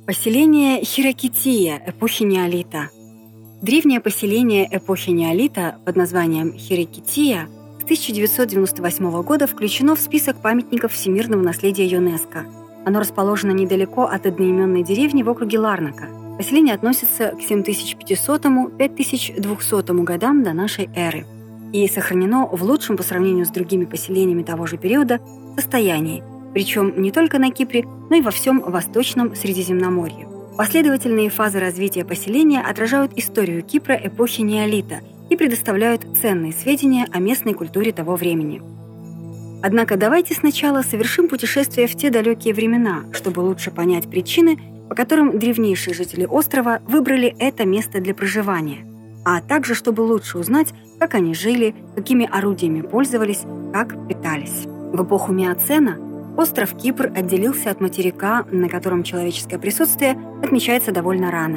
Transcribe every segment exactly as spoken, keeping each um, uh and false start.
Поселение Хиракития эпохи неолита. Древнее поселение эпохи неолита под названием Хиракития с тысяча девятьсот девяносто восьмого года включено в список памятников всемирного наследия ЮНЕСКО. Оно расположено недалеко от одноименной деревни в округе Ларнака. Поселение относится к семь тысяч пятисотому — пять тысяч двухсотому годам до нашей эры и сохранено в лучшем по сравнению с другими поселениями того же периода состоянии, причем не только на Кипре, но и во всем Восточном Средиземноморье. Последовательные фазы развития поселения отражают историю Кипра эпохи неолита и предоставляют ценные сведения о местной культуре того времени. Однако давайте сначала совершим путешествие в те далекие времена, чтобы лучше понять причины, по которым древнейшие жители острова выбрали это место для проживания, а также чтобы лучше узнать, как они жили, какими орудиями пользовались, как питались. В эпоху Миоцена остров Кипр отделился от материка, на котором человеческое присутствие отмечается довольно рано.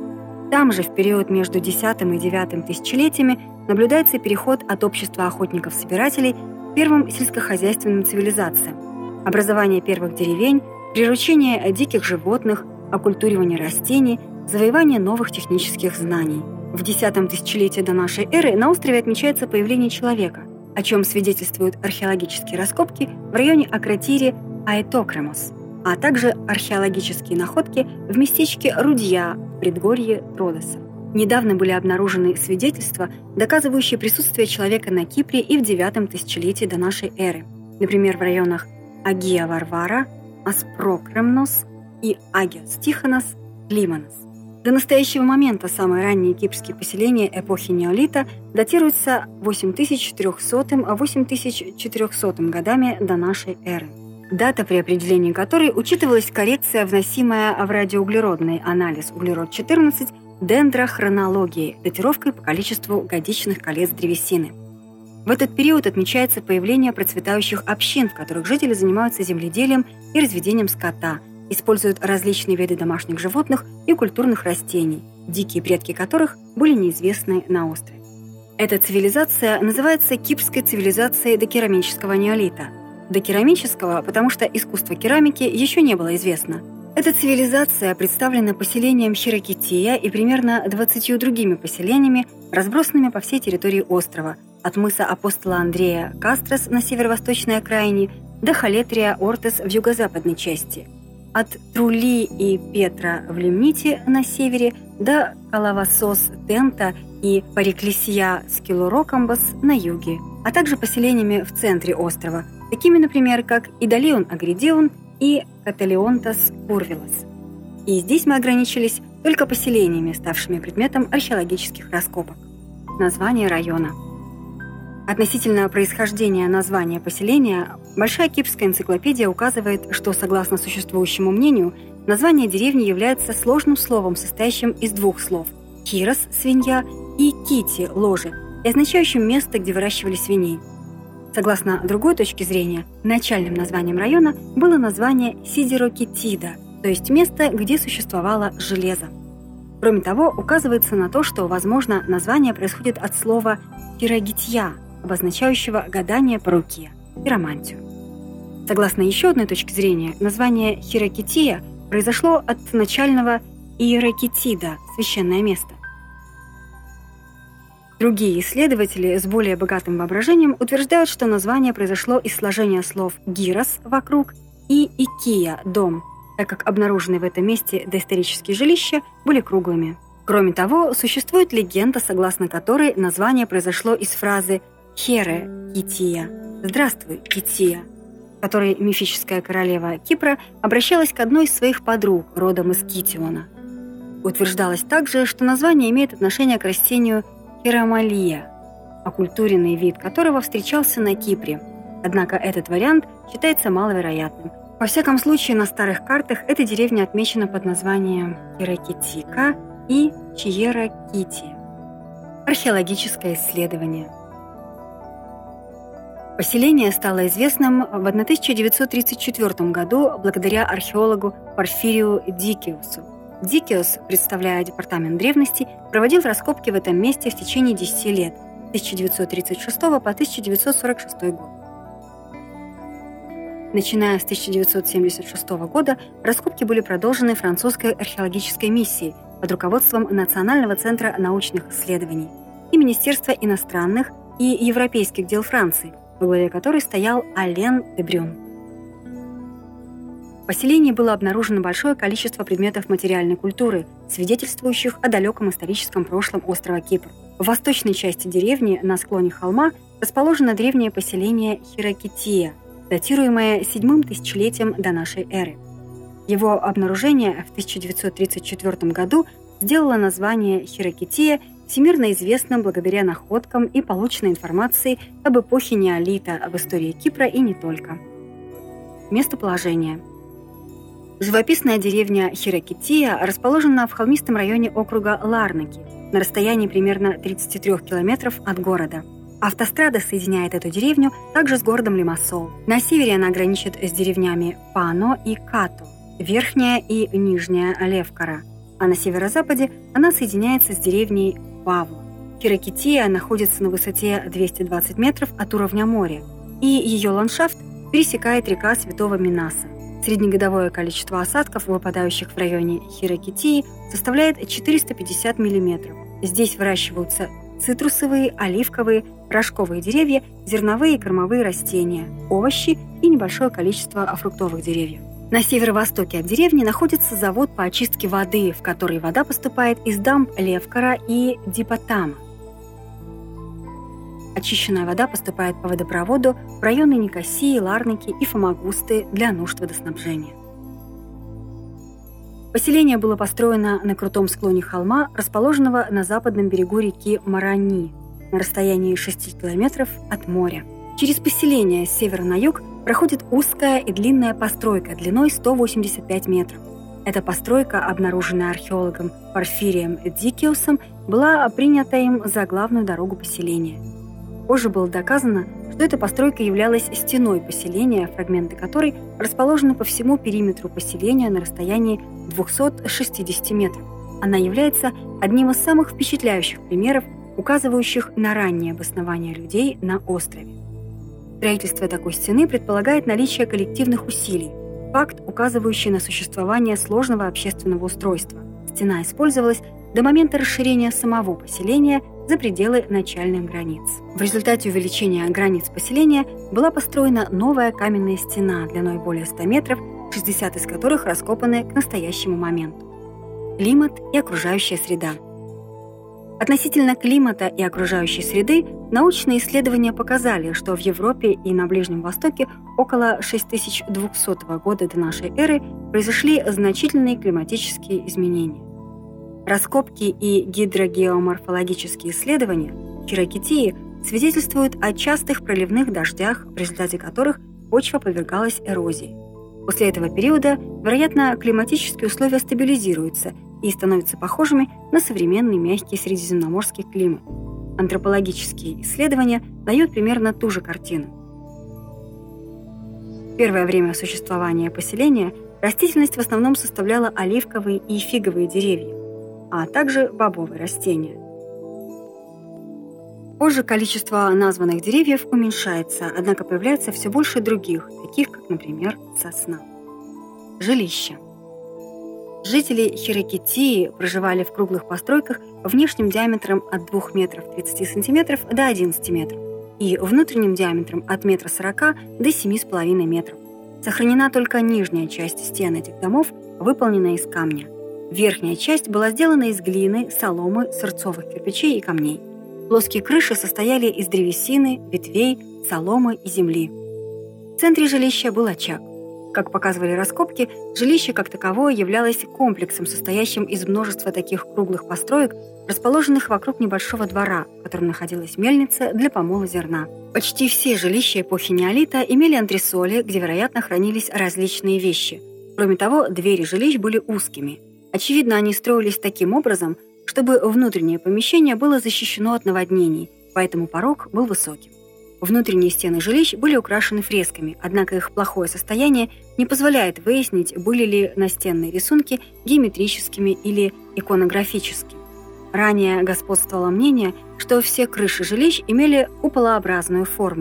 Там же в период между десятым и девятым тысячелетиями наблюдается переход от общества охотников-собирателей к первым сельскохозяйственным цивилизациям, образование первых деревень, приручение диких животных, оккультуривание растений, завоевание новых технических знаний. В десятом тысячелетии до нашей эры на острове отмечается появление человека, о чем свидетельствуют археологические раскопки в районе Акротири Аэтокремос, а также археологические находки в местечке Рудья в предгорье Родоса. Недавно были обнаружены свидетельства, доказывающие присутствие человека на Кипре и в девятом тысячелетии до нашей эры, например, в районах Агия Варвара, Аспрокремнос и Агиос Тихонос, Лимонос. До настоящего момента самые ранние кипрские поселения эпохи неолита датируются восемь тысяч трехсотым — восемь тысяч четырехсотым годами до нашей эры. Дата, при определении которой учитывалась коррекция, вносимая в радиоуглеродный анализ углерод четырнадцать дендрохронологии, датировкой по количеству годичных колец древесины. В этот период отмечается появление процветающих общин, в которых жители занимаются земледелием и разведением скота, используют различные виды домашних животных и культурных растений, дикие предки которых были неизвестны на острове. Эта цивилизация называется кипрской цивилизацией докерамического неолита. Докерамического, потому что искусство керамики еще не было известно. Эта цивилизация представлена поселением Хиракития и примерно двадцатью другими поселениями, разбросанными по всей территории острова, от мыса апостола Андрея Кастрос на северо-восточной окраине до Халетрия Ортес в юго-западной части, от Трули и Петра в Лимните на севере до Калавасос Тента и Париклесия Скилурокамбос на юге, а также поселениями в центре острова, такими, например, как Идалион Агридион и Каталеонтас Пурвилос. И здесь мы ограничились только поселениями, ставшими предметом археологических раскопок. Название района. Относительно происхождения названия поселения Большая кипрская энциклопедия указывает, что, согласно существующему мнению, название деревни является сложным словом, состоящим из двух слов – «хирос» – свинья и «кити» – ложе, и означающим место, где выращивали свиней. Согласно другой точке зрения, начальным названием района было название Сидирокитида, то есть место, где существовало железо. Кроме того, указывается на то, что, возможно, название происходит от слова «хирагитья», обозначающего гадание по руке, хиромантию. Согласно еще одной точке зрения, название Хиракития произошло от начального Иеракитида – священное место. Другие исследователи с более богатым воображением утверждают, что название произошло из сложения слов «гирос» – «вокруг» и «икия» – «дом», так как обнаруженные в этом месте доисторические жилища были круглыми. Кроме того, существует легенда, согласно которой название произошло из фразы «Хере Кития» – «Здравствуй, Кития», которой мифическая королева Кипра обращалась к одной из своих подруг, родом из Китиона. Утверждалось также, что название имеет отношение к растению хиромалия, оккультуренный вид которого встречался на Кипре. Однако этот вариант считается маловероятным. Во всяком случае, на старых картах эта деревня отмечена под названием Хиракитика и Чиера-Кити. Археологическое исследование. Поселение стало известным в тысяча девятьсот тридцать четвёртом году благодаря археологу Порфирию Дикиусу. Дикиус, представляя департамент древности, проводил раскопки в этом месте в течение десяти лет, с тысяча девятьсот тридцать шестого по тысяча девятьсот сорок шестой год. Начиная с тысяча девятьсот семьдесят шестого года раскопки были продолжены французской археологической миссией под руководством Национального центра научных исследований и Министерства иностранных и европейских дел Франции, во главе которой стоял Ален де Брюн. В поселении было обнаружено большое количество предметов материальной культуры, свидетельствующих о далеком историческом прошлом острова Кипр. В восточной части деревни на склоне холма расположено древнее поселение Хиракития, датируемое седьмым тысячелетием до нашей эры. Его обнаружение в тысяча девятьсот тридцать четвёртом году сделало название Хиракития всемирно известным благодаря находкам и полученной информации об эпохе неолита в истории Кипра и не только. Местоположение. Живописная деревня Хиракития расположена в холмистом районе округа Ларнаки, на расстоянии примерно тридцати трёх километров от города. Автострада соединяет эту деревню также с городом Лимассол. На севере она граничит с деревнями Пано и Като, Верхняя и Нижняя Левкара, а на северо-западе она соединяется с деревней Павла. Хиракития находится на высоте двухсот двадцати метров от уровня моря, и ее ландшафт пересекает река Святого Минаса. Среднегодовое количество осадков, выпадающих в районе Хиракитии, составляет четыреста пятьдесят миллиметров. Здесь выращиваются цитрусовые, оливковые, рожковые деревья, зерновые и кормовые растения, овощи и небольшое количество фруктовых деревьев. На северо-востоке от деревни находится завод по очистке воды, в который вода поступает из дамб Левкара и Дипотама. Очищенная вода поступает по водопроводу в районы Никосии, Ларники и Фомагусты для нужд водоснабжения. Поселение было построено на крутом склоне холма, расположенного на западном берегу реки Марани, на расстоянии шести километров от моря. Через поселение с севера на юг проходит узкая и длинная постройка длиной сто восемьдесят пять метров. Эта постройка, обнаруженная археологом Порфирием Дикиусом, была принята им за главную дорогу поселения. Позже было доказано, что эта постройка являлась стеной поселения, фрагменты которой расположены по всему периметру поселения на расстоянии двухсот шестидесяти метров. Она является одним из самых впечатляющих примеров, указывающих на раннее обоснование людей на острове. Строительство такой стены предполагает наличие коллективных усилий, факт, указывающий на существование сложного общественного устройства. Стена использовалась до момента расширения самого поселения за пределы начальных границ. В результате увеличения границ поселения была построена новая каменная стена длиной более ста метров, шестьдесят из которых раскопаны к настоящему моменту. Климат и окружающая среда. Относительно климата и окружающей среды научные исследования показали, что в Европе и на Ближнем Востоке около шесть тысяч двухсотого года до нашей эры произошли значительные климатические изменения. Раскопки и гидрогеоморфологические исследования Хиракитии свидетельствуют о частых проливных дождях, в результате которых почва подвергалась эрозии. После этого периода, вероятно, климатические условия стабилизируются и становятся похожими на современный мягкий средиземноморский климат. Антропологические исследования дают примерно ту же картину. В первое время существования поселения растительность в основном составляла оливковые и фиговые деревья, а также бобовые растения. Позже количество названных деревьев уменьшается, однако появляется все больше других, таких как, например, сосна. Жилища. Жители Хиракитии проживали в круглых постройках внешним диаметром от двух метров тридцати сантиметров до одиннадцати метров и внутренним диаметром от метра сорока до семи с половиной метров. Сохранена только нижняя часть стен этих домов, выполненная из камня. Верхняя часть была сделана из глины, соломы, сырцовых кирпичей и камней. Плоские крыши состояли из древесины, ветвей, соломы и земли. В центре жилища был очаг. Как показывали раскопки, жилище как таковое являлось комплексом, состоящим из множества таких круглых построек, расположенных вокруг небольшого двора, в котором находилась мельница для помола зерна. Почти все жилища эпохи неолита имели антресоли, где, вероятно, хранились различные вещи. Кроме того, двери жилищ были узкими. Очевидно, они строились таким образом, чтобы внутреннее помещение было защищено от наводнений, поэтому порог был высоким. Внутренние стены жилищ были украшены фресками, однако их плохое состояние не позволяет выяснить, были ли настенные рисунки геометрическими или иконографическими. Ранее господствовало мнение, что все крыши жилищ имели куполообразную форму.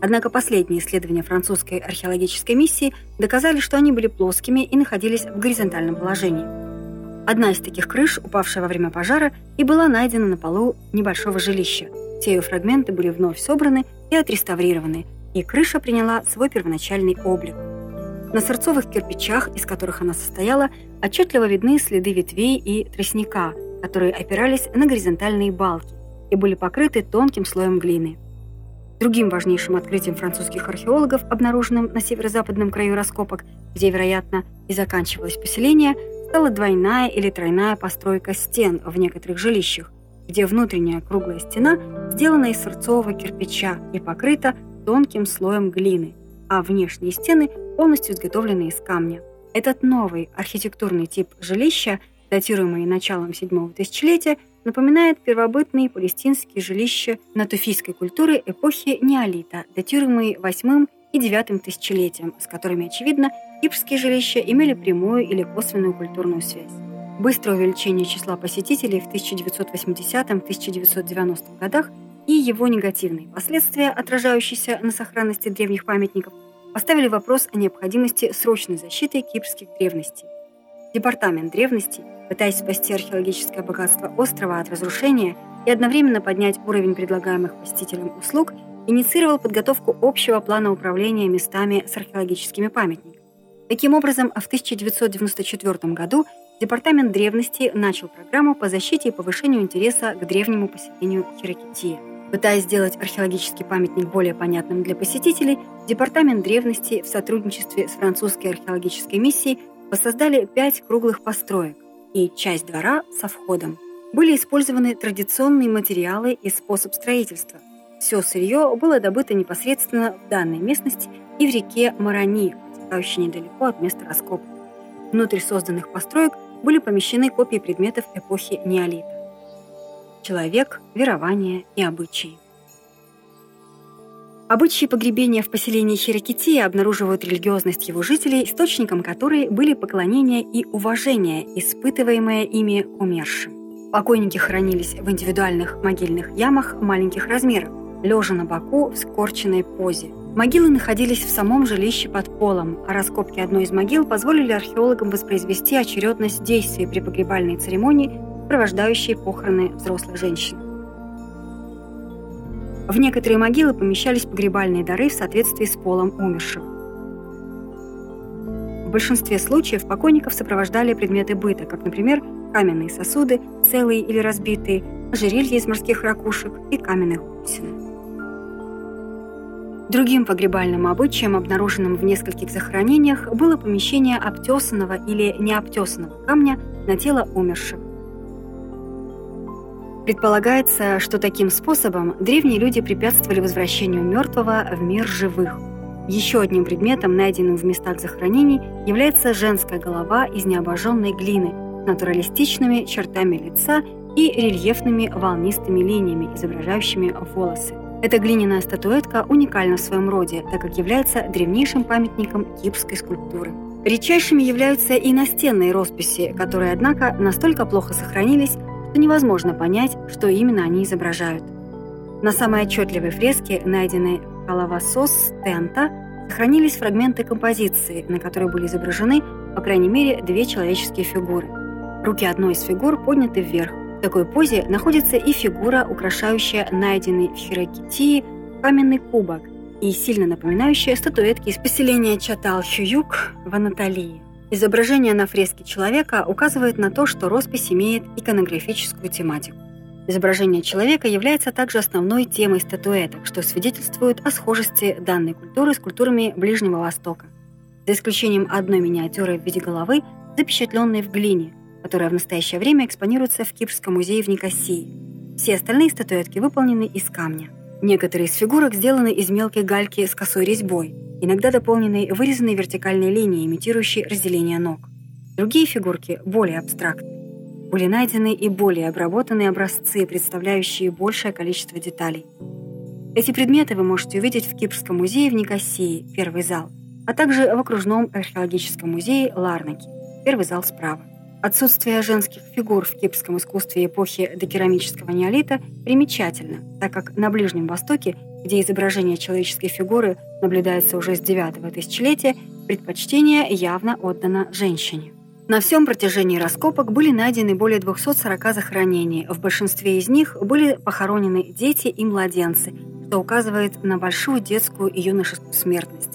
Однако последние исследования французской археологической миссии доказали, что они были плоскими и находились в горизонтальном положении. Одна из таких крыш, упавшая во время пожара, и была найдена на полу небольшого жилища. Все ее фрагменты были вновь собраны и отреставрированы, и крыша приняла свой первоначальный облик. На сырцовых кирпичах, из которых она состояла, отчетливо видны следы ветвей и тростника, которые опирались на горизонтальные балки и были покрыты тонким слоем глины. Другим важнейшим открытием французских археологов, обнаруженным на северо-западном краю раскопок, где, вероятно, и заканчивалось поселение, стала двойная или тройная постройка стен в некоторых жилищах, где внутренняя круглая стена сделана из сырцового кирпича и покрыта тонким слоем глины, а внешние стены полностью изготовлены из камня. Этот новый архитектурный тип жилища, датируемый началом седьмого тысячелетия, напоминает первобытные палестинские жилища натуфийской культуры эпохи неолита, датируемые восьмым и девятым тысячелетием, с которыми, очевидно, кипрские жилища имели прямую или косвенную культурную связь. Быстрое увеличение числа посетителей в тысяча девятьсот восьмидесятом — тысяча девятьсот девяностом годах и его негативные последствия, отражающиеся на сохранности древних памятников, поставили вопрос о необходимости срочной защиты кипрских древностей. Департамент древностей, пытаясь спасти археологическое богатство острова от разрушения и одновременно поднять уровень предлагаемых посетителям услуг, инициировал подготовку общего плана управления местами с археологическими памятниками. Таким образом, в тысяча девятьсот девяносто четвёртом году Департамент древностей начал программу по защите и повышению интереса к древнему поселению Хиракития. Пытаясь сделать археологический памятник более понятным для посетителей, Департамент древностей в сотрудничестве с французской археологической миссией воссоздали пять круглых построек и часть двора со входом. Были использованы традиционные материалы и способ строительства. Все сырье было добыто непосредственно в данной местности и в реке Марани, протекающей недалеко от места раскопок. Внутрь созданных построек были помещены копии предметов эпохи неолита. Человек, верование и обычаи. Обычаи погребения в поселении Хиракития обнаруживают религиозность его жителей, источником которой были поклонение и уважение, испытываемое ими к умершим. Покойники хоронились в индивидуальных могильных ямах маленьких размеров, лежа на боку в скорченной позе. Могилы находились в самом жилище под полом, а раскопки одной из могил позволили археологам воспроизвести очередность действий при погребальной церемонии, сопровождающей похороны взрослых женщин. В некоторые могилы помещались погребальные дары в соответствии с полом умерших. В большинстве случаев покойников сопровождали предметы быта, как, например, каменные сосуды, целые или разбитые, ожерелья из морских ракушек и каменных бусин. Другим погребальным обычаем, обнаруженным в нескольких захоронениях, было помещение обтесанного или необтесанного камня на тело умерших. Предполагается, что таким способом древние люди препятствовали возвращению мертвого в мир живых. Еще одним предметом, найденным в местах захоронений, является женская голова из необожженной глины с натуралистичными чертами лица и рельефными волнистыми линиями, изображающими волосы. Эта глиняная статуэтка уникальна в своем роде, так как является древнейшим памятником кипрской скульптуры. Редчайшими являются и настенные росписи, которые, однако, настолько плохо сохранились, что невозможно понять, что именно они изображают. На самой отчетливой фреске, найденной в Калавасос Тента, сохранились фрагменты композиции, на которой были изображены, по крайней мере, две человеческие фигуры. Руки одной из фигур подняты вверх. В такой позе находится и фигура, украшающая найденный в Хиракитии каменный кубок и сильно напоминающая статуэтки из поселения Чатал-Чуюк в Анатолии. Изображение на фреске человека указывает на то, что роспись имеет иконографическую тематику. Изображение человека является также основной темой статуэток, что свидетельствует о схожести данной культуры с культурами Ближнего Востока. За исключением одной миниатюры в виде головы, запечатленной в глине, которая в настоящее время экспонируется в Кипрском музее в Никосии. Все остальные статуэтки выполнены из камня. Некоторые из фигурок сделаны из мелкой гальки с косой резьбой, иногда дополненной вырезанной вертикальной линией, имитирующей разделение ног. Другие фигурки, более абстрактные, были найдены и более обработанные образцы, представляющие большее количество деталей. Эти предметы вы можете увидеть в Кипрском музее в Никосии, первый зал, а также в окружном археологическом музее Ларнаки, первый зал справа. Отсутствие женских фигур в кипрском искусстве эпохи докерамического неолита примечательно, так как на Ближнем Востоке где изображение человеческой фигуры наблюдается уже с девятого тысячелетия, предпочтение явно отдано женщине. На всем протяжении раскопок были найдены более двухсот сорока захоронений. В большинстве из них были похоронены дети и младенцы, что указывает на большую детскую и юношескую смертность.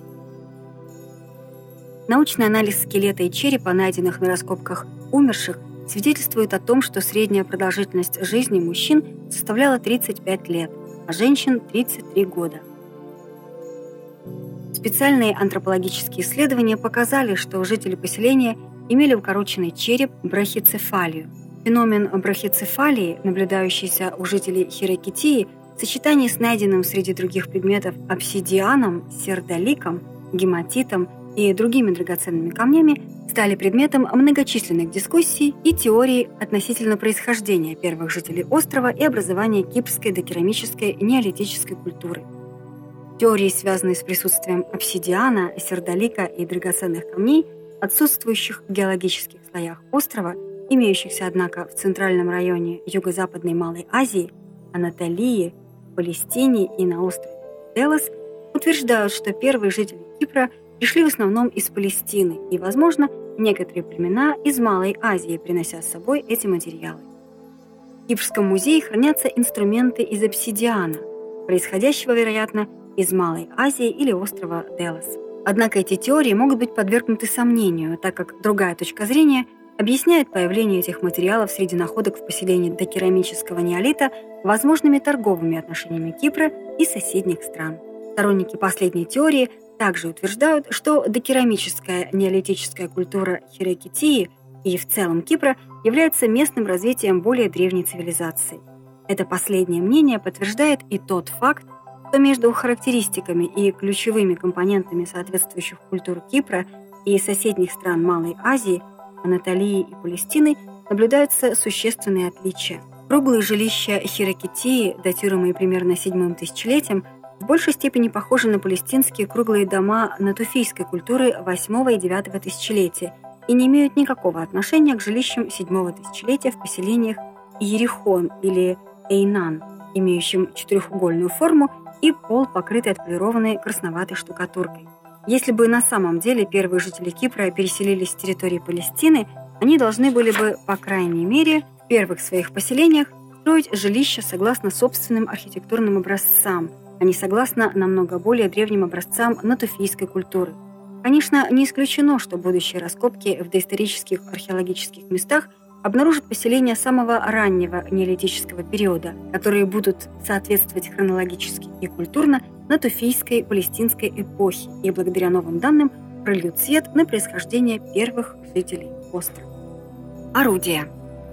Научный анализ скелета и черепа, найденных на раскопках умерших, свидетельствует о том, что средняя продолжительность жизни мужчин составляла тридцать пять лет, а женщин – тридцать три года. Специальные антропологические исследования показали, что жители поселения имели укороченный череп, брахицефалию. Феномен брахицефалии, наблюдающийся у жителей Хиракитии, в сочетании с найденным среди других предметов обсидианом, сердоликом, гематитом и другими драгоценными камнями, стали предметом многочисленных дискуссий и теорий относительно происхождения первых жителей острова и образования кипрской докерамической неолитической культуры. Теории, связанные с присутствием обсидиана, сердолика и драгоценных камней, отсутствующих в геологических слоях острова, имеющихся, однако, в центральном районе Юго-Западной Малой Азии, Анатолии, Палестине и на острове Делос, утверждают, что первые жители Кипра пришли в основном из Палестины и, возможно, некоторые племена из Малой Азии, принося с собой эти материалы. В Кипрском музее хранятся инструменты из обсидиана, происходящего, вероятно, из Малой Азии или острова Делос. Однако эти теории могут быть подвергнуты сомнению, так как другая точка зрения объясняет появление этих материалов среди находок в поселении докерамического неолита возможными торговыми отношениями Кипра и соседних стран. Сторонники последней теории также утверждают, что докерамическая неолитическая культура Хиракитии и в целом Кипра является местным развитием более древней цивилизации. Это последнее мнение подтверждает и тот факт, что между характеристиками и ключевыми компонентами соответствующих культур Кипра и соседних стран Малой Азии, Анатолии и Палестины наблюдаются существенные отличия. Круглые жилища Хиракитии, датируемые примерно седьмым тысячелетием, в большей степени похожи на палестинские круглые дома натуфийской культуры восьмого и девятого тысячелетия и не имеют никакого отношения к жилищам седьмого тысячелетия в поселениях Иерихон или Эйнан, имеющим четырехугольную форму и пол, покрытый отполированной красноватой штукатуркой. Если бы на самом деле первые жители Кипра переселились с территории Палестины, они должны были бы, по крайней мере, в первых своих поселениях строить жилища согласно собственным архитектурным образцам, а не согласно намного более древним образцам натуфийской культуры. Конечно, не исключено, что будущие раскопки в доисторических археологических местах обнаружат поселения самого раннего неолитического периода, которые будут соответствовать хронологически и культурно натуфийской палестинской эпохи и благодаря новым данным прольют свет на происхождение первых жителей острова. Орудия.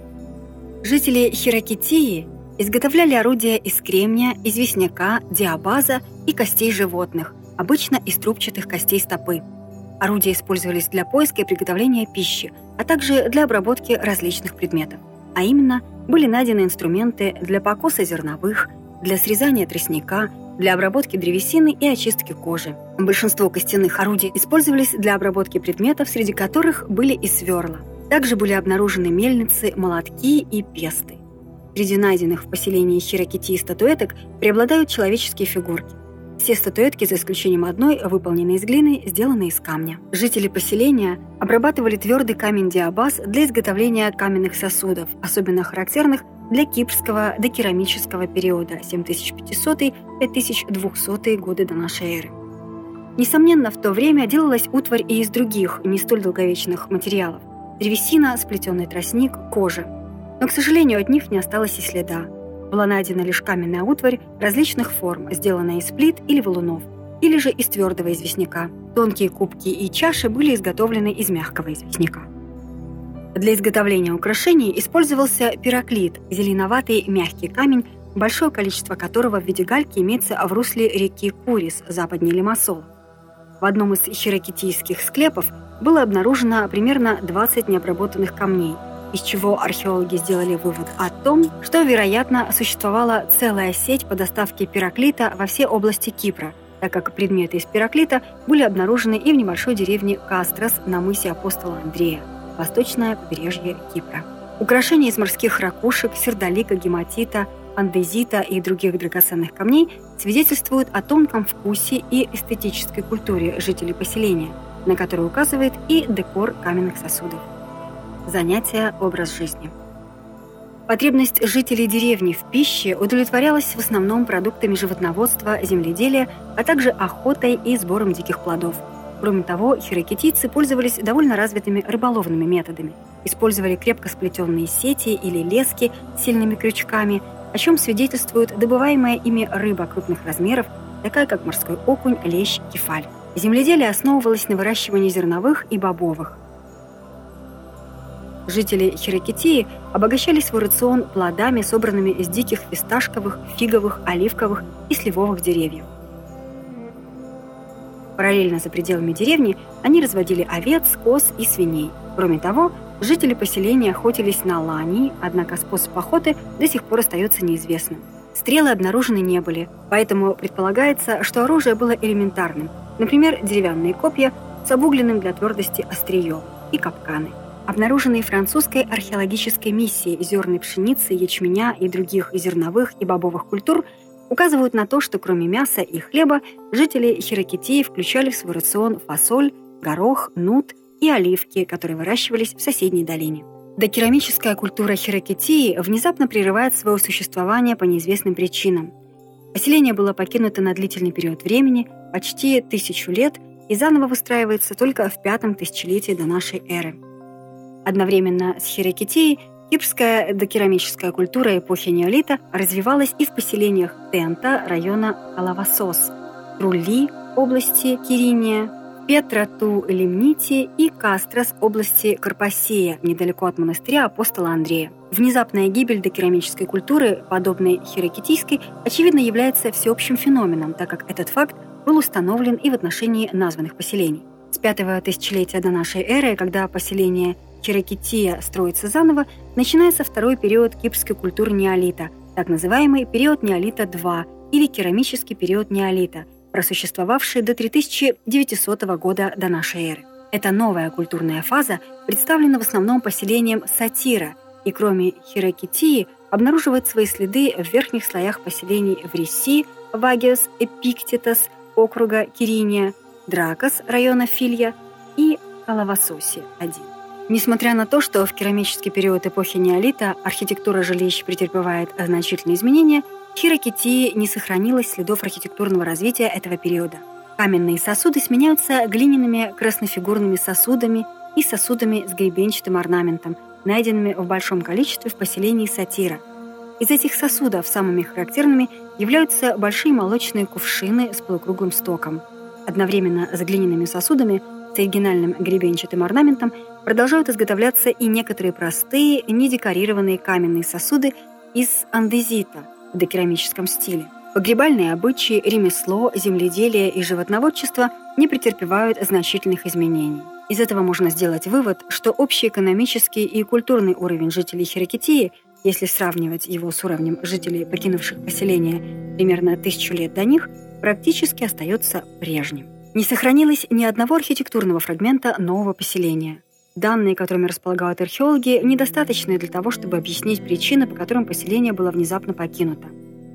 Жители Хиракитии изготовляли орудия из кремния, известняка, диабаза и костей животных, обычно из трубчатых костей стопы. Орудия использовались для поиска и приготовления пищи, а также для обработки различных предметов. А именно, были найдены инструменты для покоса зерновых, для срезания тростника, для обработки древесины и очистки кожи. Большинство костяных орудий использовались для обработки предметов, среди которых были и сверла. Также были обнаружены мельницы, молотки и песты. Среди найденных в поселении Хиракитии статуэток преобладают человеческие фигурки. Все статуэтки, за исключением одной, выполнены из глины, сделаны из камня. Жители поселения обрабатывали твердый камень диабаз для изготовления каменных сосудов, особенно характерных для кипрского докерамического периода семь тысяч пятисотый — пять тысяч двухсотый годы до нашей эры. Несомненно, в то время делалась утварь и из других, не столь долговечных материалов – древесина, сплетенный тростник, кожа. Но, к сожалению, от них не осталось и следа. Была найдена лишь каменная утварь различных форм, сделанная из плит или валунов, или же из твердого известняка. Тонкие кубки и чаши были изготовлены из мягкого известняка. Для изготовления украшений использовался пираклит, зеленоватый мягкий камень, большое количество которого в виде гальки имеется в русле реки Курис, западнее Лимассола. В одном из хиракитийских склепов было обнаружено примерно двадцать необработанных камней, из чего археологи сделали вывод о том, что, вероятно, существовала целая сеть по доставке пираклита во все области Кипра, так как предметы из пираклита были обнаружены и в небольшой деревне Кастрос на мысе Апостола Андрея, восточное побережье Кипра. Украшения из морских ракушек, сердолика, гематита, андезита и других драгоценных камней свидетельствуют о тонком вкусе и эстетической культуре жителей поселения, на который указывает и декор каменных сосудов. Занятия, образ жизни. Потребность жителей деревни в пище удовлетворялась в основном продуктами животноводства, земледелия, а также охотой и сбором диких плодов. Кроме того, хирокитийцы пользовались довольно развитыми рыболовными методами, использовали крепко сплетенные сети или лески с сильными крючками, о чем свидетельствует добываемая ими рыба крупных размеров, такая как морской окунь, лещ, кефаль. Земледелие основывалось на выращивании зерновых и бобовых. Жители Хирокитии обогащали свой рацион плодами, собранными из диких фисташковых, фиговых, оливковых и сливовых деревьев. Параллельно за пределами деревни они разводили овец, коз и свиней. Кроме того, жители поселения охотились на лани, однако способ охоты до сих пор остается неизвестным. Стрелы обнаружены не были, поэтому предполагается, что оружие было элементарным, например, деревянные копья с обугленным для твердости острием и капканы. Обнаруженные французской археологической миссией зерны пшеницы, ячменя и других зерновых и бобовых культур указывают на то, что кроме мяса и хлеба жители Хирокитии включали в свой рацион фасоль, горох, нут и оливки, которые выращивались в соседней долине. Докерамическая культура Хирокитии внезапно прерывает свое существование по неизвестным причинам. Поселение было покинуто на длительный период времени, почти тысячу лет, и заново выстраивается только в пятом тысячелетии до нашей эры. Одновременно с Хирокитией кипрская докерамическая культура эпохи неолита развивалась и в поселениях Тента района Калавасос, Трулли области Кириния, Петрату-Лимнити и Кастрос области Карпасея, недалеко от монастыря апостола Андрея. Внезапная гибель докерамической культуры, подобной хирокитийской, очевидно является всеобщим феноменом, так как этот факт был установлен и в отношении названных поселений. С пятого тысячелетия до нашей эры, когда поселение Хирокития строится заново, начинается второй период кипрской культуры неолита, так называемый период неолита-два или керамический период неолита, просуществовавший до три тысячи девятисотого года до нашей эры. Эта новая культурная фаза представлена в основном поселением Сатира и, кроме Хирокитии, обнаруживает свои следы в верхних слоях поселений в Риси, Вагиос, Эпиктетос, округа Кириния, Дракос, района Филья и Калавасосе один. Несмотря на то, что в керамический период эпохи неолита архитектура жилищ претерпевает значительные изменения, в Хирокитии не сохранилось следов архитектурного развития этого периода. Каменные сосуды сменяются глиняными краснофигурными сосудами и сосудами с гребенчатым орнаментом, найденными в большом количестве в поселении Сатира. Из этих сосудов самыми характерными являются большие молочные кувшины с полукруглым стоком. Одновременно с глиняными сосудами с оригинальным гребенчатым орнаментом продолжают изготовляться и некоторые простые, недекорированные каменные сосуды из андезита в докерамическом стиле. Погребальные обычаи, ремесло, земледелие и животноводчество не претерпевают значительных изменений. Из этого можно сделать вывод, что общий экономический и культурный уровень жителей Хирокитии, если сравнивать его с уровнем жителей, покинувших поселение примерно тысячу лет до них, практически остается прежним. Не сохранилось ни одного архитектурного фрагмента нового поселения. Данные, которыми располагают археологи, недостаточны для того, чтобы объяснить причины, по которым поселение было внезапно покинуто.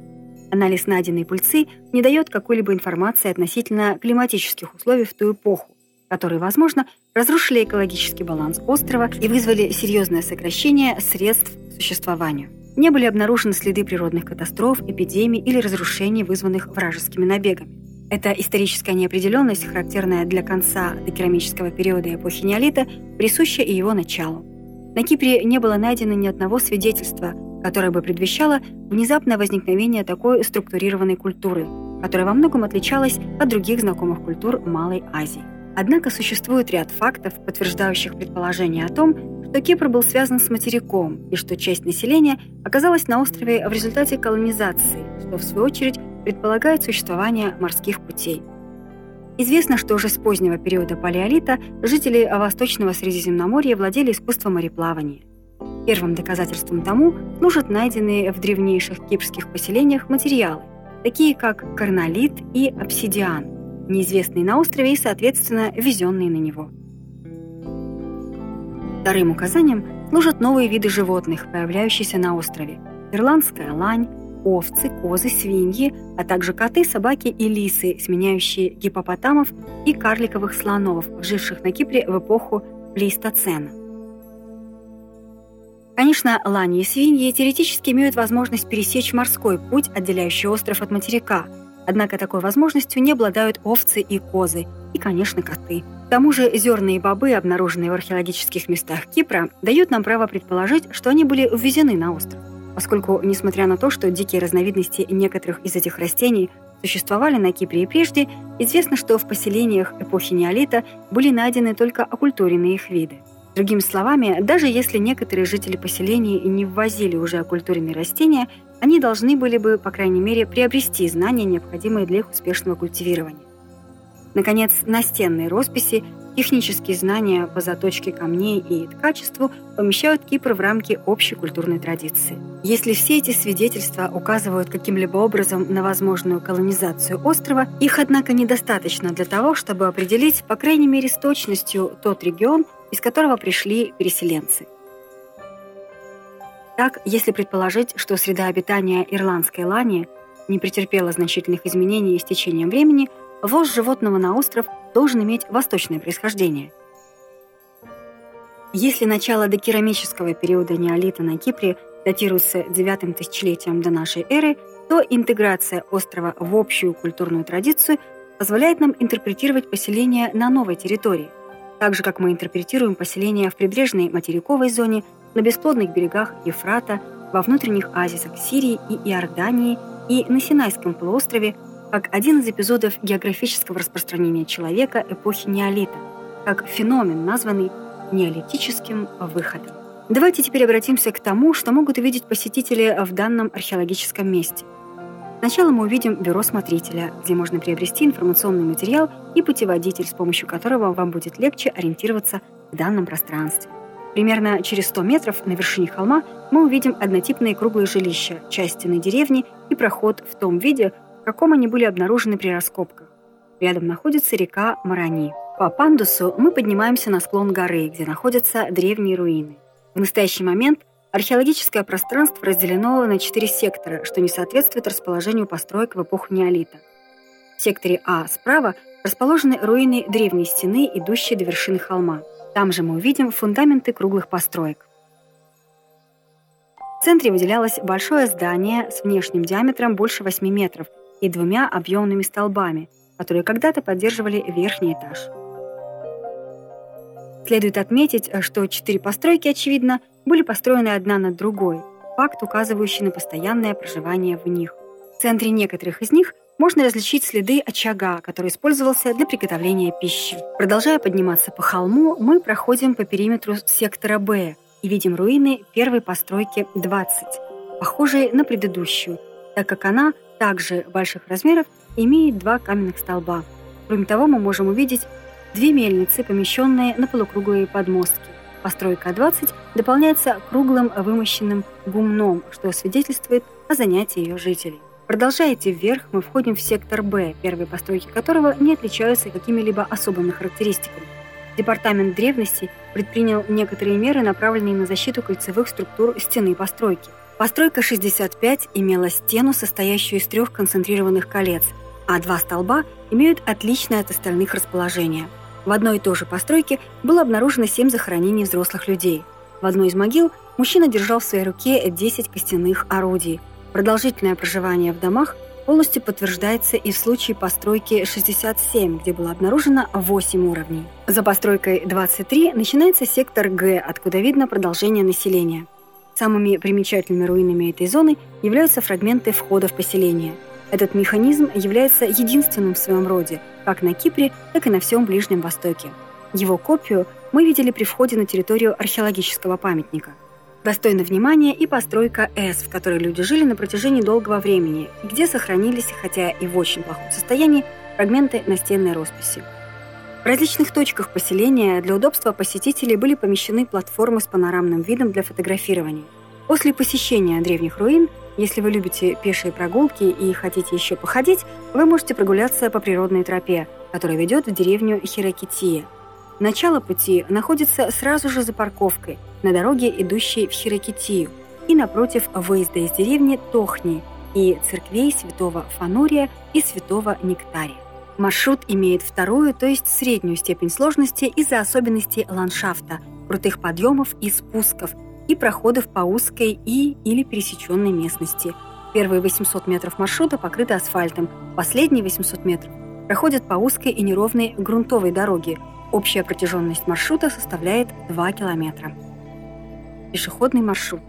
Анализ найденной пыльцы не дает какой-либо информации относительно климатических условий в ту эпоху, которые, возможно, разрушили экологический баланс острова и вызвали серьезное сокращение средств к существованию. Не были обнаружены следы природных катастроф, эпидемий или разрушений, вызванных вражескими набегами. Эта историческая неопределенность, характерная для конца докерамического периода эпохи неолита, присуща и его началу. На Кипре не было найдено ни одного свидетельства, которое бы предвещало внезапное возникновение такой структурированной культуры, которая во многом отличалась от других знакомых культур Малой Азии. Однако существует ряд фактов, подтверждающих предположение о том, что Кипр был связан с материком и что часть населения оказалась на острове в результате колонизации, что, в свою очередь, предполагает существование морских путей. Известно, что уже с позднего периода палеолита жители Восточного Средиземноморья владели искусством мореплавания. Первым доказательством тому служат найденные в древнейших кипрских поселениях материалы, такие как карнолит и обсидиан, неизвестные на острове и, соответственно, везенные на него. Вторым указанием служат новые виды животных, появляющиеся на острове: ирландская лань, овцы, козы, свиньи, а также коты, собаки и лисы, сменяющие гиппопотамов и карликовых слонов, живших на Кипре в эпоху плейстоцена. Конечно, лани и свиньи теоретически имеют возможность пересечь морской путь, отделяющий остров от материка, однако такой возможностью не обладают овцы и козы, и, конечно, коты. К тому же зерна и бобы, обнаруженные в археологических местах Кипра, дают нам право предположить, что они были ввезены на остров. Поскольку, несмотря на то, что дикие разновидности некоторых из этих растений существовали на Кипре и прежде, известно, что в поселениях эпохи неолита были найдены только оккультуренные их виды. Другими словами, даже если некоторые жители поселений и не ввозили уже оккультуренные растения, они должны были бы, по крайней мере, приобрести знания, необходимые для их успешного культивирования. Наконец, настенные росписи, технические знания по заточке камней и ткачеству помещают Кипр в рамки общей культурной традиции. Если все эти свидетельства указывают каким-либо образом на возможную колонизацию острова, их, однако, недостаточно для того, чтобы определить, по крайней мере, с точностью тот регион, из которого пришли переселенцы. Так, если предположить, что среда обитания ирландской лани не претерпела значительных изменений с течением времени, ввоз животного на остров должен иметь восточное происхождение. Если начало докерамического периода неолита на Кипре датируется девятым тысячелетием до нашей эры, то интеграция острова в общую культурную традицию позволяет нам интерпретировать поселение на новой территории, так же, как мы интерпретируем поселения в прибрежной материковой зоне, на бесплодных берегах Ефрата, во внутренних оазисах Сирии и Иордании и на Синайском полуострове, как один из эпизодов географического распространения человека эпохи неолита, как феномен, названный неолитическим выходом. Давайте теперь обратимся к тому, что могут увидеть посетители в данном археологическом месте. Сначала мы увидим бюро смотрителя, где можно приобрести информационный материал и путеводитель, с помощью которого вам будет легче ориентироваться в данном пространстве. Примерно через сто метров на вершине холма мы увидим однотипные круглые жилища, часть стены деревни и проход в том виде, в каком они были обнаружены при раскопках. Рядом находится река Марани. По пандусу мы поднимаемся на склон горы, где находятся древние руины. В настоящий момент археологическое пространство разделено на четыре сектора, что не соответствует расположению построек в эпоху неолита. В секторе А справа расположены руины древней стены, идущие до вершины холма. Там же мы увидим фундаменты круглых построек. В центре выделялось большое здание с внешним диаметром больше восьми метров и двумя объемными столбами, которые когда-то поддерживали верхний этаж. Следует отметить, что четыре постройки, очевидно, были построены одна над другой, факт, указывающий на постоянное проживание в них. В центре некоторых из них можно различить следы очага, который использовался для приготовления пищи. Продолжая подниматься по холму, мы проходим по периметру сектора Б и видим руины первой постройки двадцать, похожие на предыдущую, так как она также больших размеров имеет два каменных столба. Кроме того, мы можем увидеть две мельницы, помещенные на полукруглые подмостки. Постройка двадцать дополняется круглым вымощенным гумном, что свидетельствует о занятии ее жителей. Продолжая идти вверх, мы входим в сектор Б, первые постройки которого не отличаются какими-либо особыми характеристиками. Департамент древности предпринял некоторые меры, направленные на защиту кольцевых структур стены постройки. Постройка шестьдесят пять имела стену, состоящую из трех концентрированных колец, а два столба имеют отличное от остальных расположение. В одной и той же постройке было обнаружено семь захоронений взрослых людей. В одной из могил мужчина держал в своей руке десять костяных орудий. Продолжительное проживание в домах полностью подтверждается и в случае постройки шестьдесят семь, где было обнаружено восемь уровней. За постройкой двадцать три начинается сектор Г, откуда видно продолжение населения. Самыми примечательными руинами этой зоны являются фрагменты входа в поселение. Этот механизм является единственным в своем роде, как на Кипре, так и на всем Ближнем Востоке. Его копию мы видели при входе на территорию археологического памятника. Достойна внимания и постройка С, в которой люди жили на протяжении долгого времени, и где сохранились, хотя и в очень плохом состоянии, фрагменты настенной росписи. В различных точках поселения для удобства посетителей были помещены платформы с панорамным видом для фотографирования. После посещения древних руин, если вы любите пешие прогулки и хотите еще походить, вы можете прогуляться по природной тропе, которая ведет в деревню Хиракития. Начало пути находится сразу же за парковкой, на дороге, идущей в Хиракитию, и напротив выезда из деревни Тохни, и церквей святого Фанурия и святого Нектария. Маршрут имеет вторую, то есть среднюю степень сложности из-за особенностей ландшафта, крутых подъемов и спусков и проходов по узкой и или пересеченной местности. Первые восемьсот метров маршрута покрыты асфальтом, последние восемьсот метров проходят по узкой и неровной грунтовой дороге. Общая протяженность маршрута составляет два километра. Пешеходный маршрут.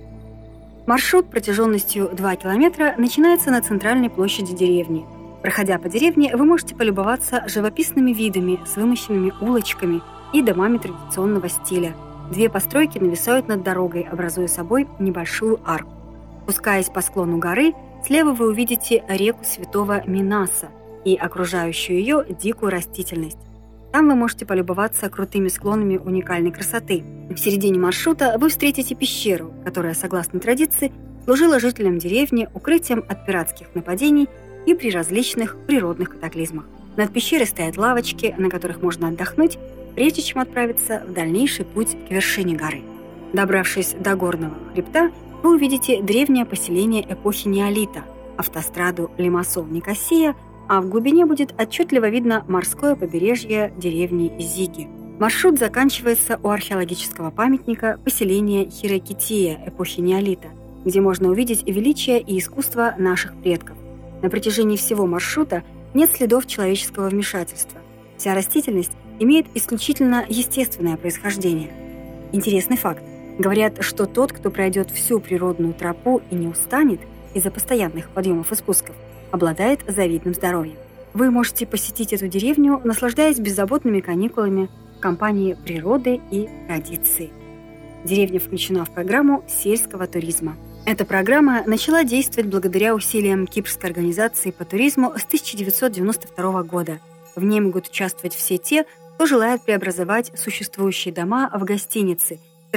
Маршрут протяженностью два километра начинается на центральной площади деревни. Проходя по деревне, вы можете полюбоваться живописными видами с вымощенными улочками и домами традиционного стиля. Две постройки нависают над дорогой, образуя собой небольшую арку. Спускаясь по склону горы, слева вы увидите реку Святого Минаса и окружающую ее дикую растительность. Там вы можете полюбоваться крутыми склонами уникальной красоты. В середине маршрута вы встретите пещеру, которая, согласно традиции, служила жителям деревни укрытием от пиратских нападений и при различных природных катаклизмах. Над пещерой стоят лавочки, на которых можно отдохнуть, прежде чем отправиться в дальнейший путь к вершине горы. Добравшись до горного хребта, вы увидите древнее поселение эпохи неолита, автостраду Лимассол-Никосия, а в глубине будет отчетливо видно морское побережье деревни Зиги. Маршрут заканчивается у археологического памятника поселения Хиракития эпохи неолита, где можно увидеть величие и искусство наших предков. На протяжении всего маршрута нет следов человеческого вмешательства. Вся растительность имеет исключительно естественное происхождение. Интересный факт. Говорят, что тот, кто пройдет всю природную тропу и не устанет из-за постоянных подъемов и спусков, обладает завидным здоровьем. Вы можете посетить эту деревню, наслаждаясь беззаботными каникулами в компании природы и традиции. Деревня включена в программу сельского туризма. Эта программа начала действовать благодаря усилиям Кипрской организации по туризму с тысяча девятьсот девяносто второго года. В ней могут участвовать все те, кто желает преобразовать существующие дома в гостиницы